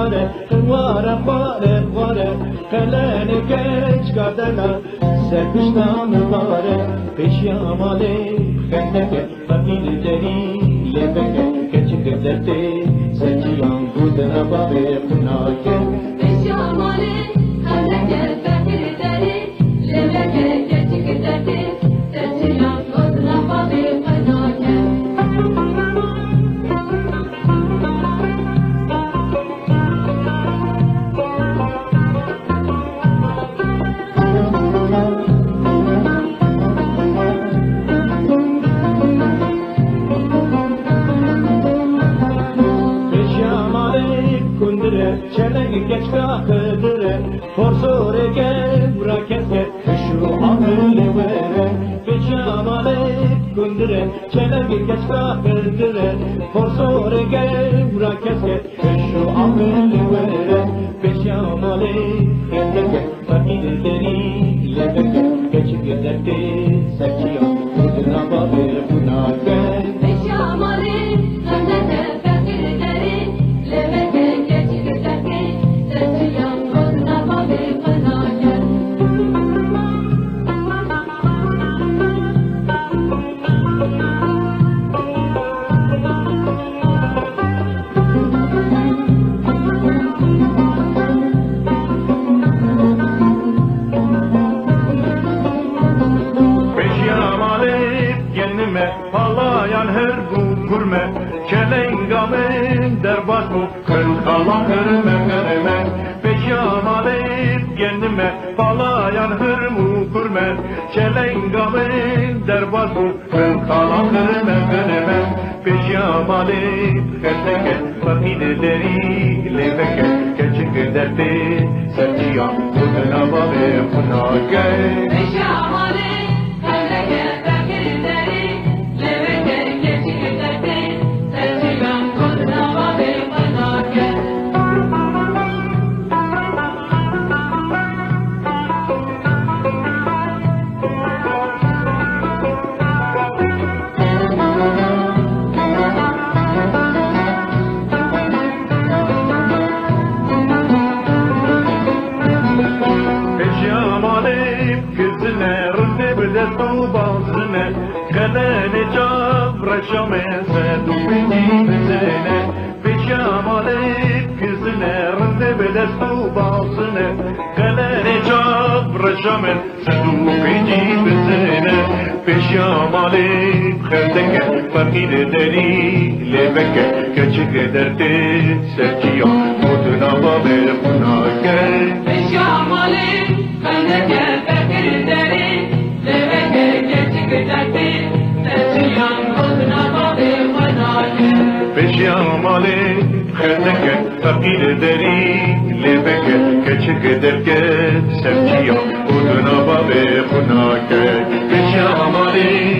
خواره خواره خواره خواره خلن کچ کردنا سرپشتم خواره پیشیاماله خندکه فقیر دری لبکه کچک درته سچیان بودن بابه خناکه پیشیاماله خندکه فقیر دری لبکه کچک درته سچیان بودن بابه خناکه Çelengi geç kakıdırı Porsore gevra keske Şu ameli vere Peşamale kundire Çelengi geç kakıdırı Porsore gevra keske Şu ameli vere Peşamale kendeke Fakir deri lebeke Geçip giderte Seçiyor Kuduna babı bunake Peşamale kendeke Fakir deri lebeke Parlayan her bu gurme Kelengamen derbas bu Kırkalan hırme göreme Peşamaleyip kendime Parlayan hır bu gurme Kelengamen derbas bu Kırkalan hırme göreme Peşamaleyip kendike Fakir deri lebeke Keçik derdi Serciyan Kuduna babe punake Peşamaleyip kendike Kalene çavra şamese dubini bizene Peşamale kızine rende belestu bazine Kalene çavra şamese dubini bizene Peşamale kırdeke fakir deri lebeke Keçik ederte serciyo mutuna babe punake Peşamale kırdeke fakir deri lebeke keçik ederte Peşamale khedeke fakir deri lebeke keçik ederke sevciya uduna babe punake Peşamale